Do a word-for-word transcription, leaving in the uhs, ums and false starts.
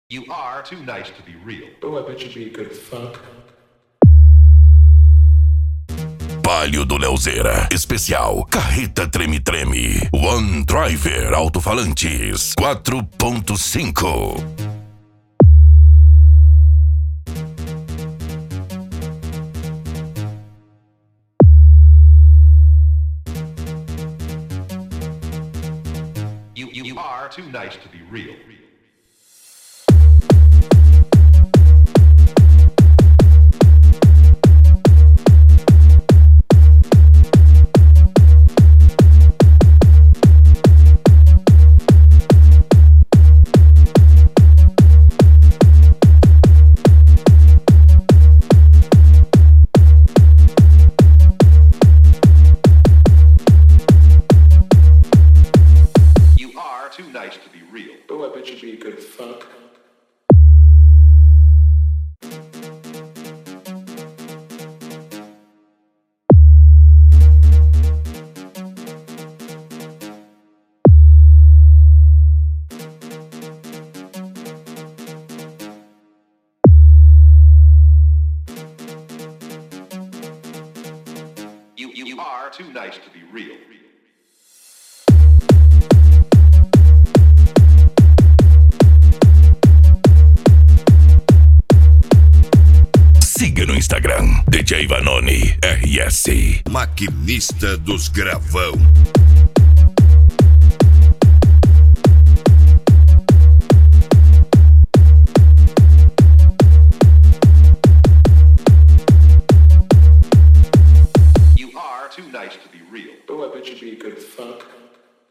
You are too nice to be real. Oh, I bet you'd be a good fuck. Palio do Leozeira, especial Carreta Treme Treme, One Driver Alto-Falantes quatro ponto cinco. You, you, you are too nice to be real. Too nice to be real. Oh, I bet you'd be a good fuck. You, you, you are too nice to be real. Siga no Instagram, D J Vanoni R S. Maquinista dos Gravão.